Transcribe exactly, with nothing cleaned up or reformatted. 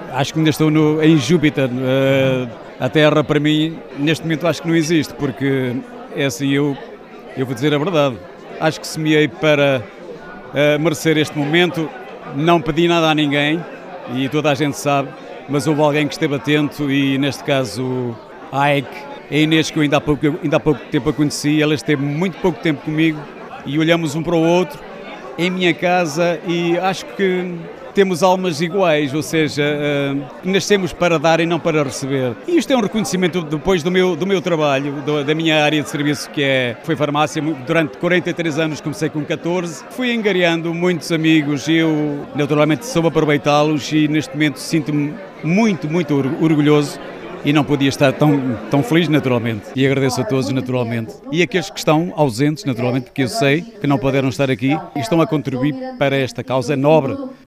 Acho que ainda estou no, em Júpiter. Uh, a Terra, para mim, neste momento acho que não existe, porque é assim, eu, eu vou dizer a verdade. Acho que semeei para uh, merecer este momento, não pedi nada a ninguém, e toda a gente sabe, mas houve alguém que esteve atento, e neste caso a Aike, a Inês, que eu ainda há pouco, ainda há pouco tempo a conheci, ela esteve muito pouco tempo comigo, e olhamos um para o outro, em minha casa, e acho que temos almas iguais, ou seja, uh, nascemos para dar e não para receber. E isto é um reconhecimento depois do meu, do meu trabalho, do, da minha área de serviço, que é, foi farmácia. Durante quarenta e três anos, comecei com catorze. Fui angariando muitos amigos e eu, naturalmente, soube aproveitá-los, e neste momento sinto-me muito, muito orgulhoso. E não podia estar tão, tão feliz, naturalmente. E agradeço a todos, naturalmente. E aqueles que estão ausentes, naturalmente, porque eu sei que não puderam estar aqui e estão a contribuir para esta causa nobre